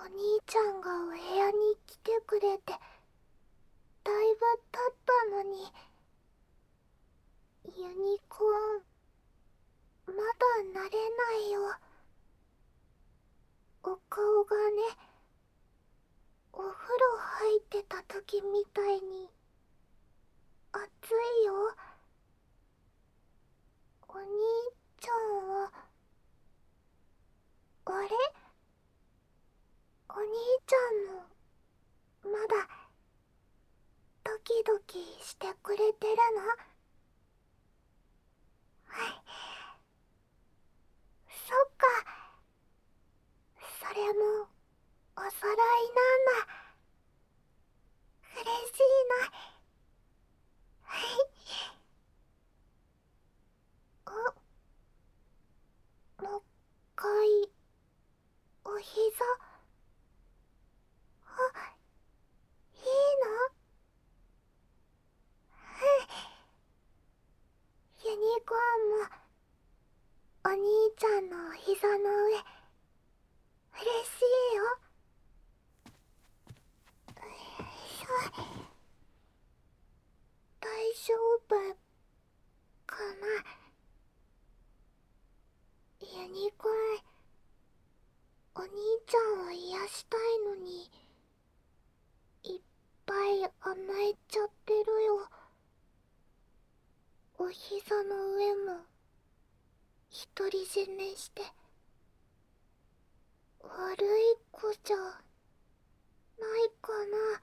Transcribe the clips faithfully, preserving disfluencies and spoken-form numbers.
兄ちゃんがお部屋に来てくれてだいぶ経ったのに、ユニコーンまだ慣れないよ。お顔がね、お風呂入ってた時みたいに熱いよ。お兄ちゃんはあれ、お兄ちゃんもまだドキドキしてくれてるの？はい、そっか、それもおそろいなんだ。嬉しいな。はい。あ、もう一回お膝。あ、いいの？ユニコーンもお兄ちゃんのお膝の上嬉しいよ。大丈夫かな。ユニコーン、お兄ちゃんを癒したいのにいっぱい甘えちゃってるよ。お膝の上も独り占めして悪い子じゃないかな。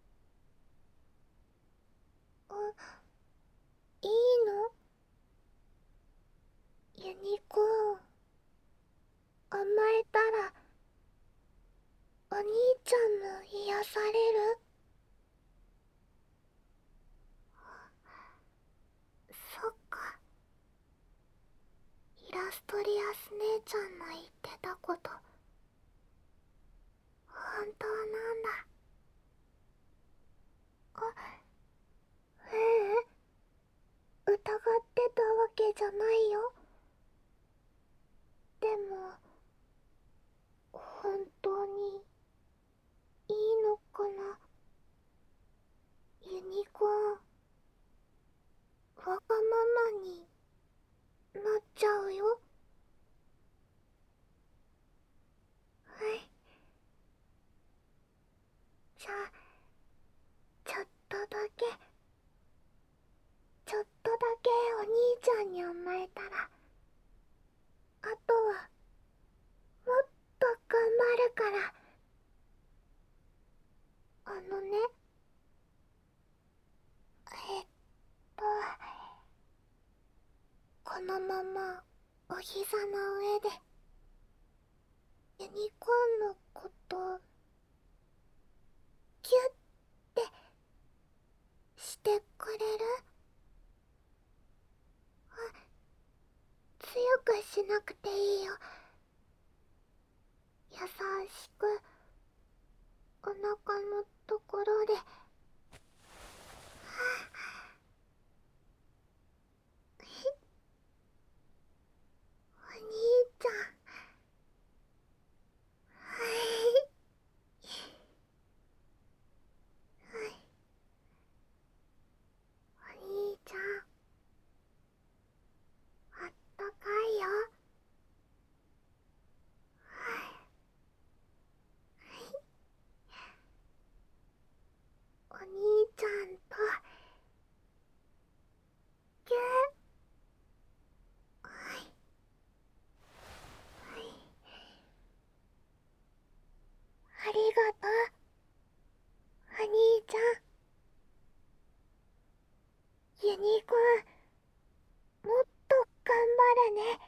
あ、いいの？ユニコーン、甘えたらお兄ちゃんも癒される？そっか。イラストリアス姉ちゃんの言ってたこと本当なんだ。あ、ううん、疑ってたわけじゃないよ。でも本当にいいのかな。ユニコーン、わがままになっちゃうよ。はい。じゃあちょっとだけちょっとだけお兄ちゃんに甘えたら、あとはもっと頑張るから。あのね、えっとこのままお膝の上でユニコーンのことキュッてしてくれる？あ、強くしなくていいよ。優しくお腹のところで。はあ、お兄ちゃん。はい。はい。お兄ちゃん、あったかいよ。はい。お兄ちゃんとぎゅー。はい。はい。ありがとう、お兄ちゃん。ユニコーン、もっと頑張るね。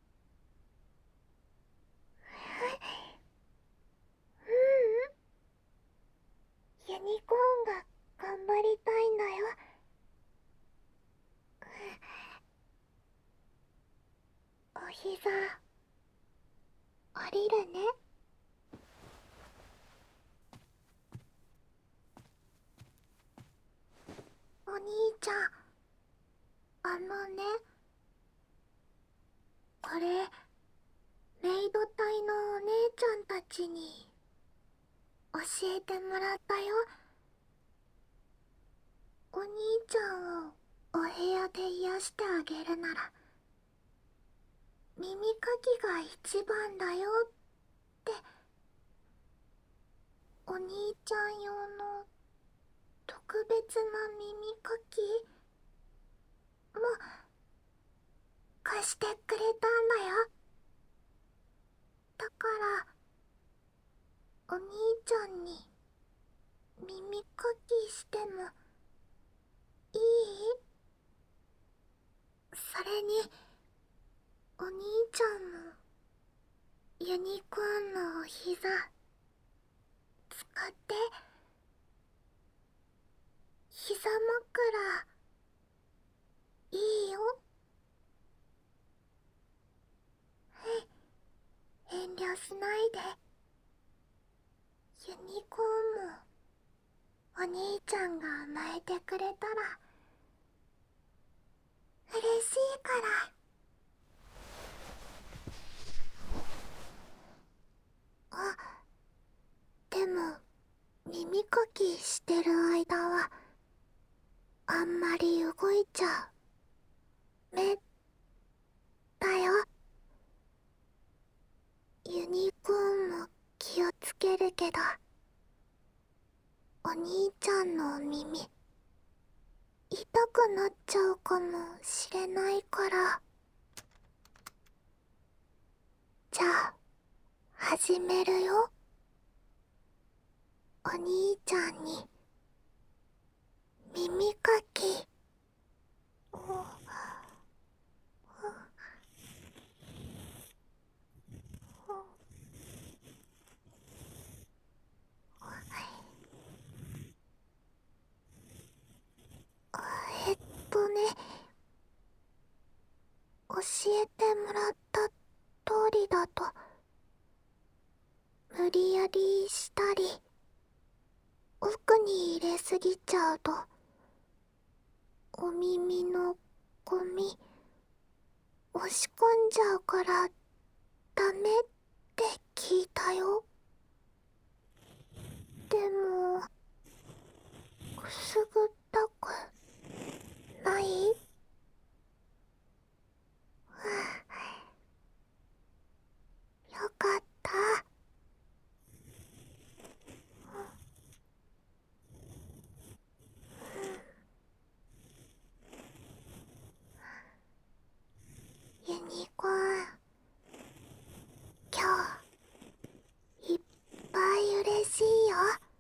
ううん、ユニコーンが頑張りたいんだよ。お膝降りるね。お兄ちゃん、あのね、これメイド隊のお姉ちゃんたちに教えてもらったよ。お兄ちゃんをお部屋で癒してあげるなら耳かきが一番だよって。お兄ちゃん用の特別な耳かきも貸してくれたんだよ。だからお兄ちゃんに耳かきしてもいい？それにお兄ちゃんもユニコーンのお膝使って膝枕いいよ。遠慮しないで。ユニコーンもお兄ちゃんが甘えてくれたら嬉しいから。あ、でも耳かきしてる間はあんまり動いちゃめだよ。ユニコーンも気をつけるけどお兄ちゃんの耳痛くなっちゃうかもしれないから。じゃあ始めるよ。お兄ちゃんに耳かき。えっとね、教えてもらった通りだと無理やりしたり奥に入れすぎちゃうとお耳のゴミ押し込んじゃうからダメって聞いたよ。でもくすぐったくない？よかった。ユニコーン、今日いっぱい嬉しいよ。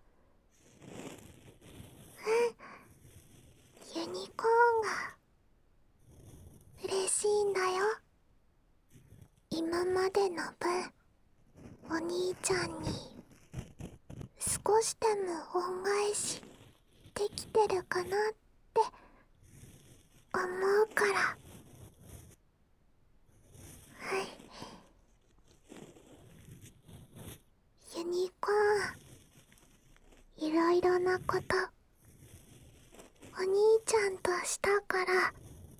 うん、ユニコーンが嬉しいんだよ。今までの分お兄ちゃんに少しでも恩返しできてるかなって思うから。はい。ユニコーン、いろいろなことお兄ちゃんとしたから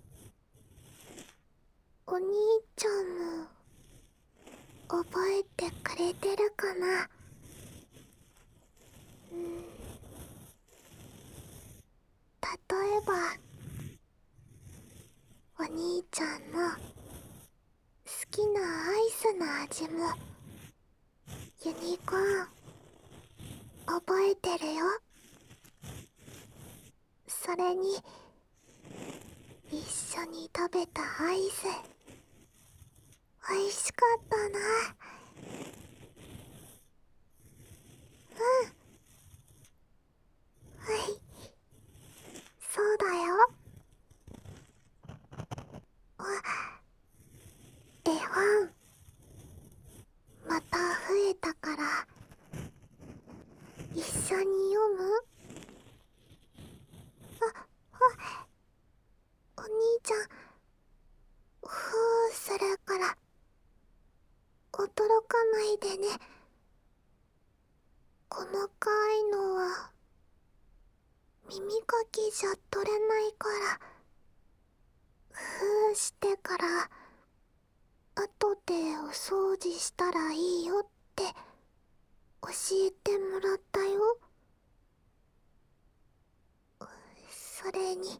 お兄ちゃんも覚えてくれてるかな。うん、例えばお兄ちゃんの好きなアイスの味もユニコーン覚えてるよ。それに一緒に食べたアイスおいしかったな。うん、はい、そうだよ。絵本また増えたから一緒に読む？あ、あ、お兄ちゃんふーするから驚かないでね。細かいのは耳かきじゃ取れないからふーしてから後でお掃除したらいいよって教えてもらったよ。それに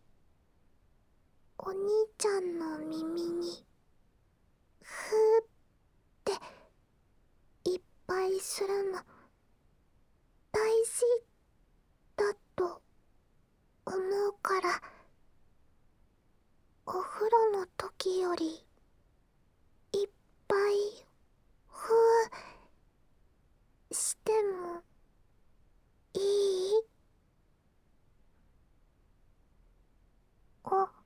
お兄ちゃんの耳にふーっていっぱいするの大事だと思うから、お風呂の時よりいっぱいふーしてもいい？お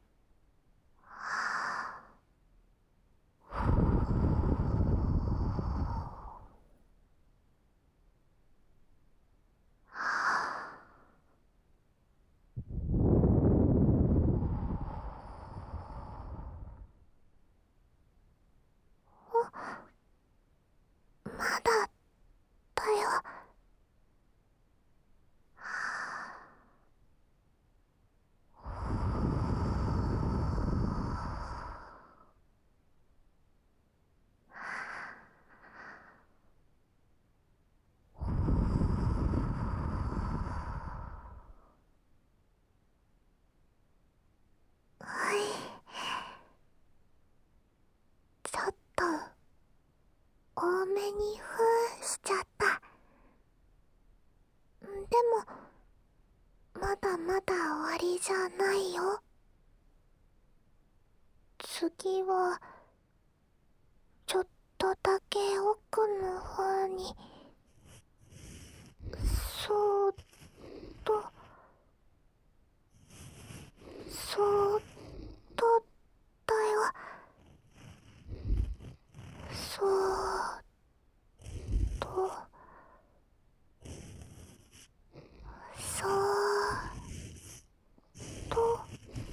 まだだよ。はい、ちょっと多めにふーしちゃった。でもまだまだ終わりじゃないよ。次はちょっとだけ奥の方に、そーっとそーっとだよ。そーっとそーっと。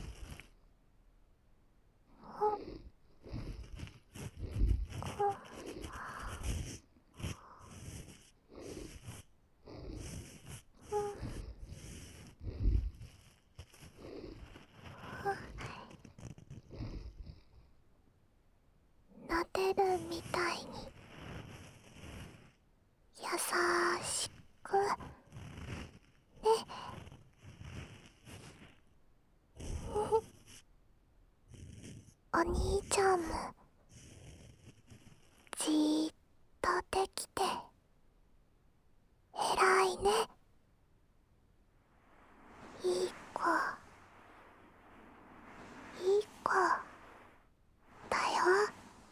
撫でるみたいに優しくね。お兄ちゃんもじーっとできて偉いね。いい子いい子だよ。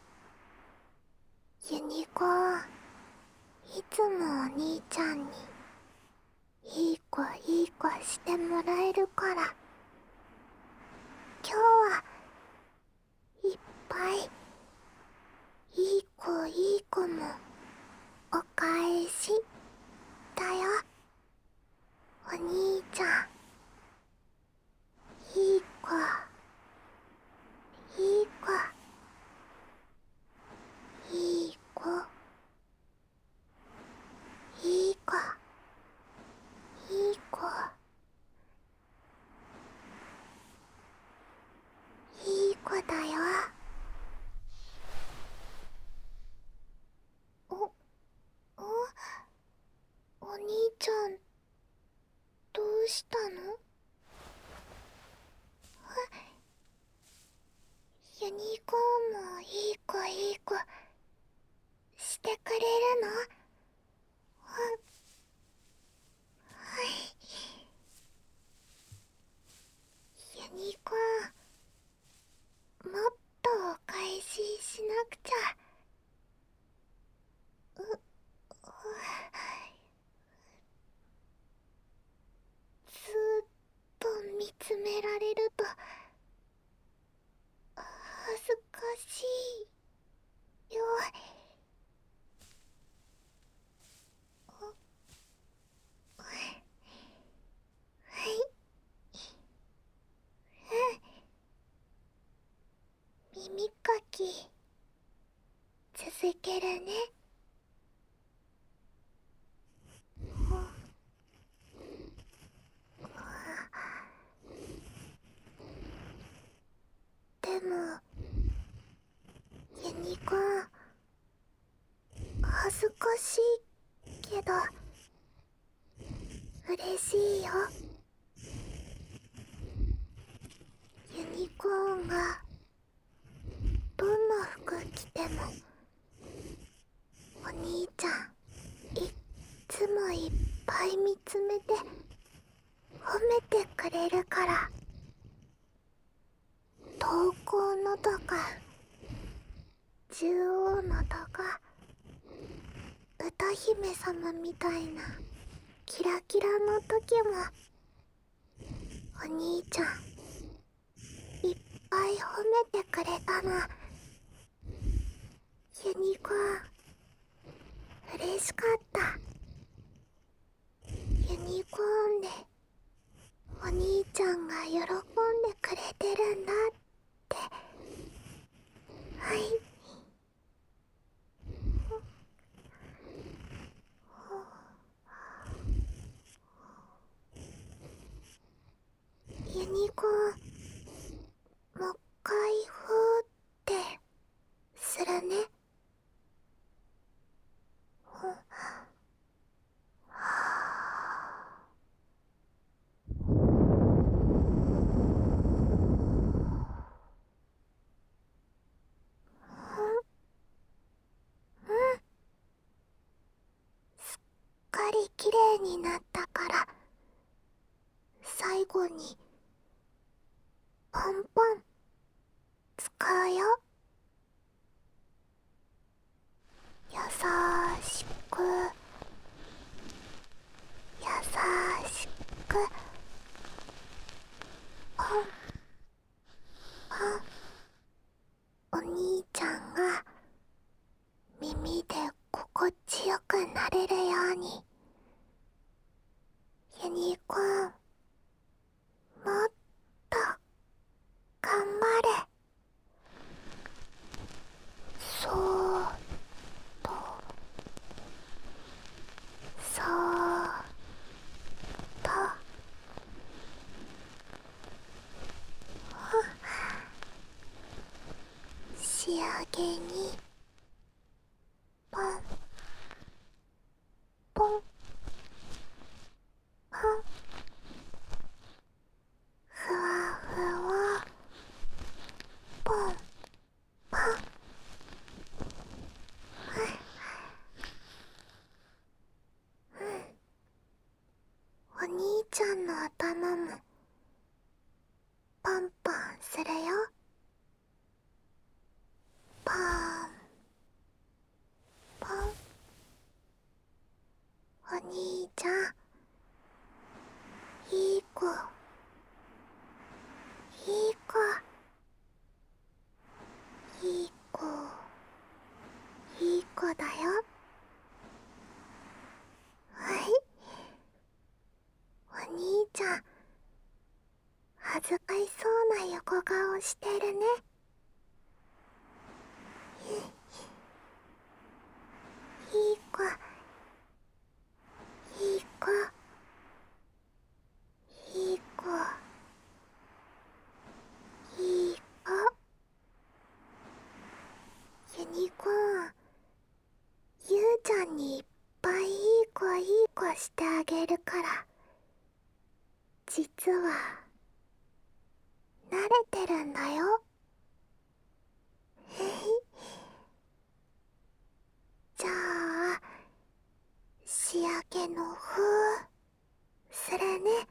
ユニコーン、いつもお兄ちゃんにいい子いい子してもらえるから、今日はいっぱいいい子いい子もお返しだよ。お兄ちゃん、いい子いい子いい子いい子いい子いい子だよ。おおお兄ちゃん、どうしたの？ユニコーンもいい子いい子してくれるの？はい。ユニコーン、もっとお返ししなくちゃ。ううずーっと見つめられると恥ずかしいよ。はい、うん、耳かき続けるね。でもユニコーン、恥ずかしいけど嬉しいよ。ユニコーンがどんな服着てもお兄ちゃんいっつもいっぱい見つめて褒めてくれるから。瞳孔のとか獣王のとか歌姫様みたいなキラキラの時もお兄ちゃんいっぱい褒めてくれたの。ユニコーン嬉しかった。ユニコーンでお兄ちゃんが喜んでくれてるんだって。はい。ユニコーンもう一回ふーってするね。すっかりきれいになったから最後にポンポン使うよ。優しく優しくポンポン。お兄ちゃんが耳で心地よくなれるように。ユニコーンもっと頑張れ。そーっとそーっと仕上げにポンポンポン。ふわふわポンポン。お兄ちゃんの頭もポンポンするよ。ポンポン。お兄ちゃんいい子いい子いい子いい子だよ。はい。お兄ちゃん恥ずかしそうな横顔してるね。いい子いい子いい子いい子。ユニコーンゆうちゃんにいっぱいいい子いい子してあげるから。実は慣れてるんだよ。へい。じゃあ仕上げのふーするね。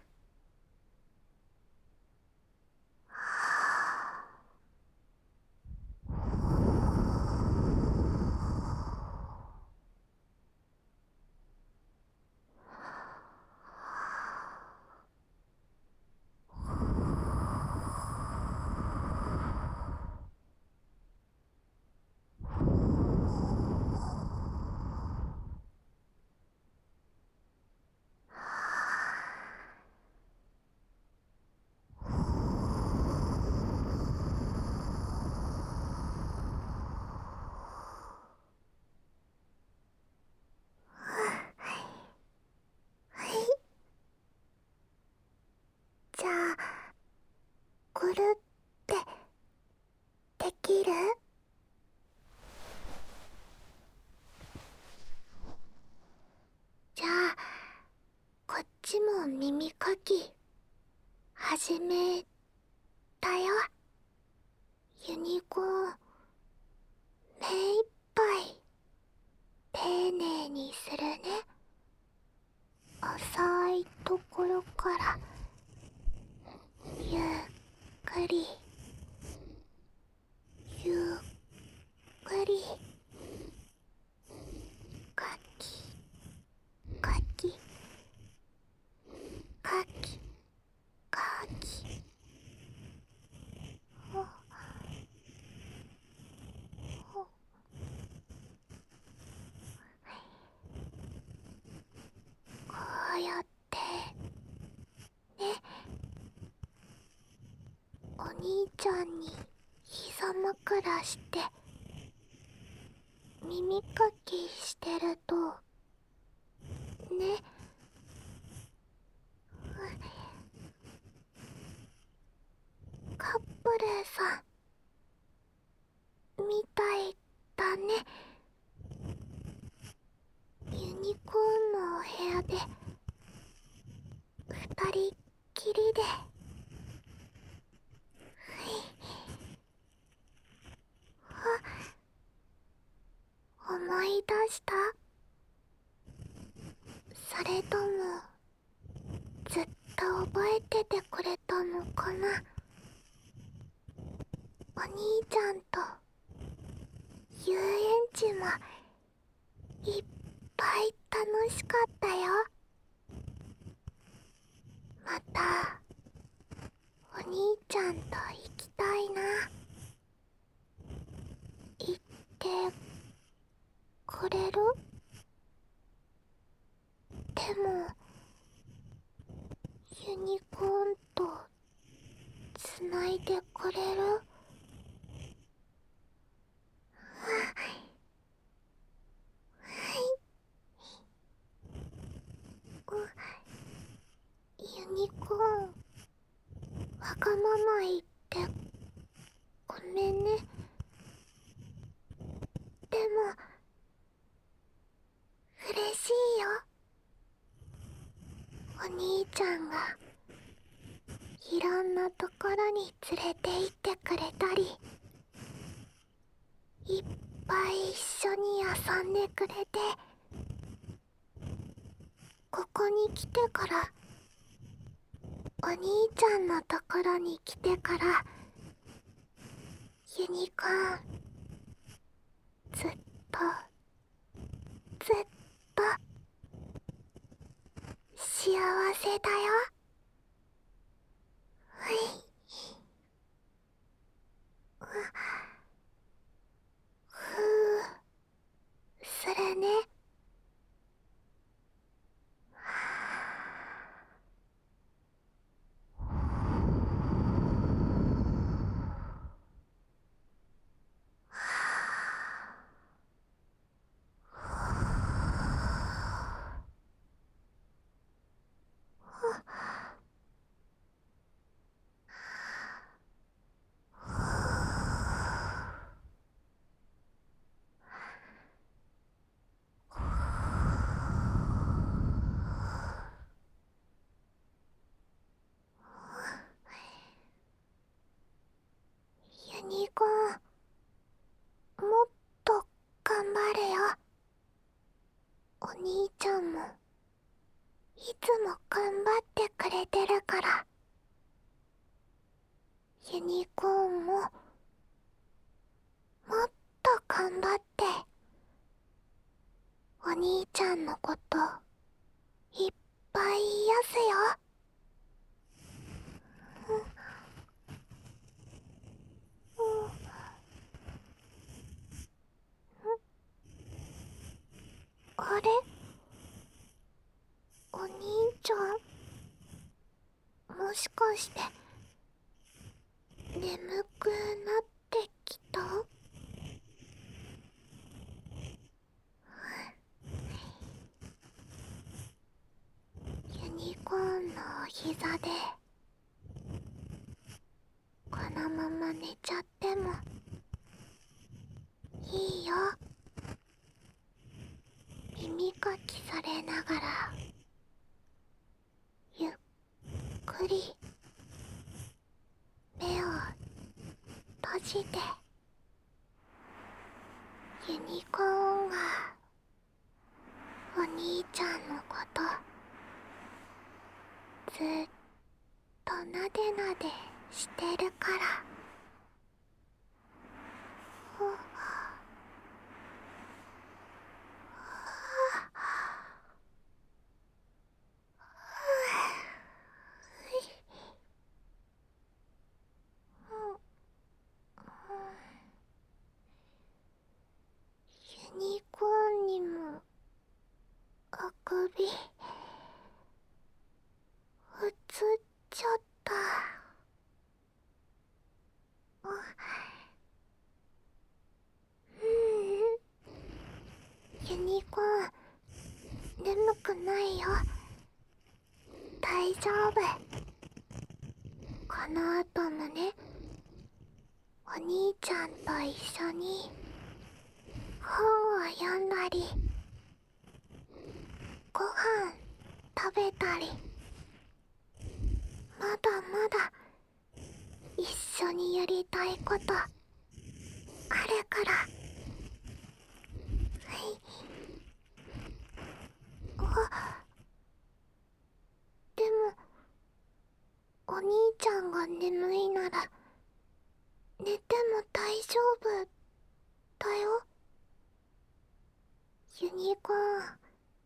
はい。じゃあくるってできる？じゃあこっちも始めたよ。ユニコーン、目いっぱい丁寧にするね。浅いところからゆっくりゆっくりかきかきかきかきほほこうやってね。お兄ちゃんに膝枕して耳かきしてるとね、カップルさんみたいだね。ユニコーンのお部屋で二人きりで。あ、思い出した？それともずっと覚えててくれたのかな。お兄ちゃんと遊園地もいっぱい楽しかったよ。またお兄ちゃんと行きたいな。行ってくれる？でもユニコーンとつないでくれる？ユニコーン、わがまま言ってごめんね。でも嬉しいよ。お兄ちゃんがいろんなところに連れて行ってくれたり、いっぱい一緒に遊んでくれて、ここに来てから、お兄ちゃんのところに来てから、ユニコーン、ずっとずっと幸せだよ。はい。うふうするね。ユニコーン、もっと頑張れよ。お兄ちゃんもいつも頑張ってくれてるから。ユニコーンももっと頑張って、お兄ちゃんのこといっぱい癒すよ。うんうん、あれ、お兄ちゃん、もしかして眠くなってきた？ユニコーンのお膝でこのまま寝ちゃってもいいよ。耳かきされながらゆっくりして、ユニコーンがお兄ちゃんのことずっとなでなでしてるから。ほっユニコーンにもあくびうつっちゃった。ううんユニコーン眠くないよ。大丈夫。この後もね、お兄ちゃんと一緒に本を読んだりご飯食べたり、まだまだ一緒にやりたいことあるから。はいあでもお兄ちゃんが眠いなら寝ても大丈夫だよ。ユニコーン、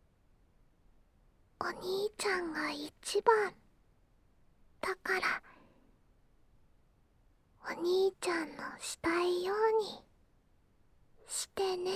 お兄ちゃんが一番だから、お兄ちゃんのしたいようにしてね。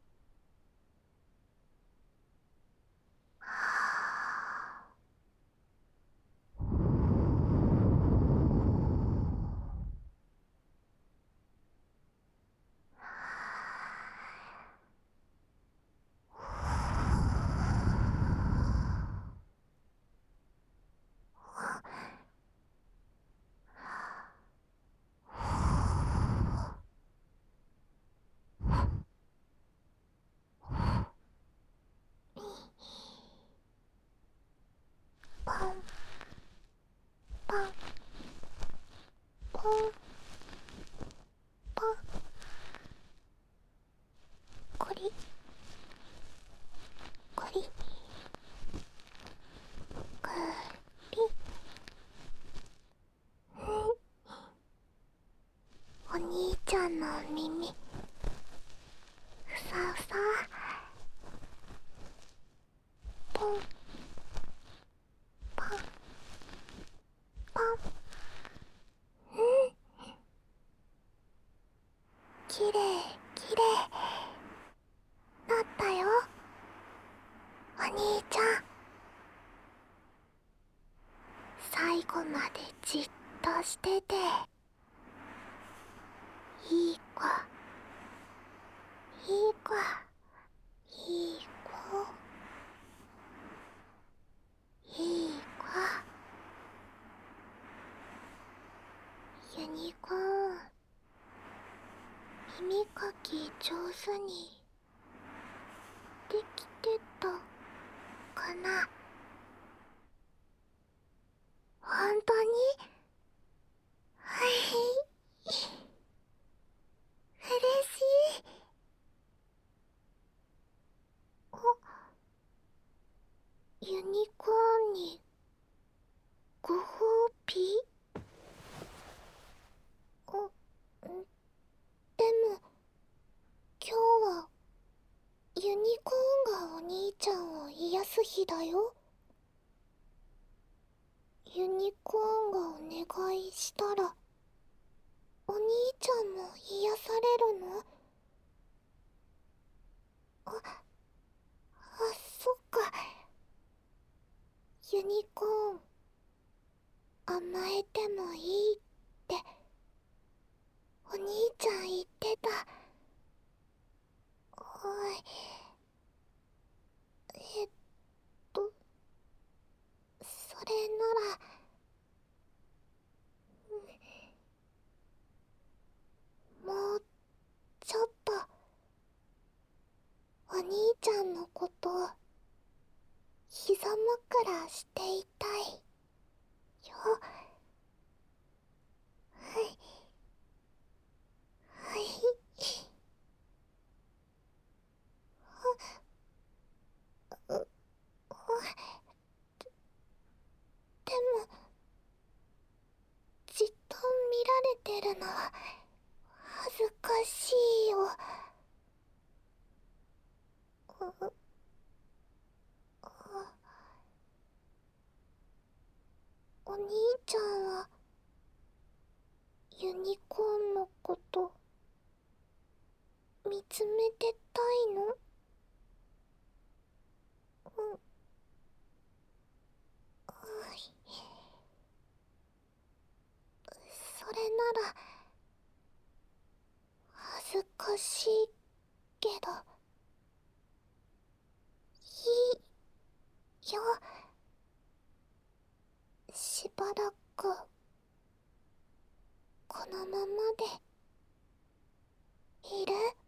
ポンポンポンポン、コリコリコリ。お兄ちゃんの耳ふさふさ。ポンポンポン。うんきれいきれいなったよ、お兄ちゃん。最後までじっとしてていい子いい子いい子いい子。ユニコーン、耳かき上手にできてたかな。本当にはい嬉しい。ユニコーンにご褒美？おでも今日はユニコーンがお兄ちゃんを癒す日だよ。ユニコーンがお願いしたらお兄ちゃんも癒されるの？あ、あ、そっか。ユニコーン、甘えてもいいってお兄ちゃん言ってた。おい、えっとそれならもうちょっとお兄ちゃんのこと膝枕していたいよ。はいてるのは恥ずかしいよ。ううお兄ちゃんはユニコーンのこと見つめてたいの？うん。それなら恥ずかしいけどいいよ。しばらくこのままでいる？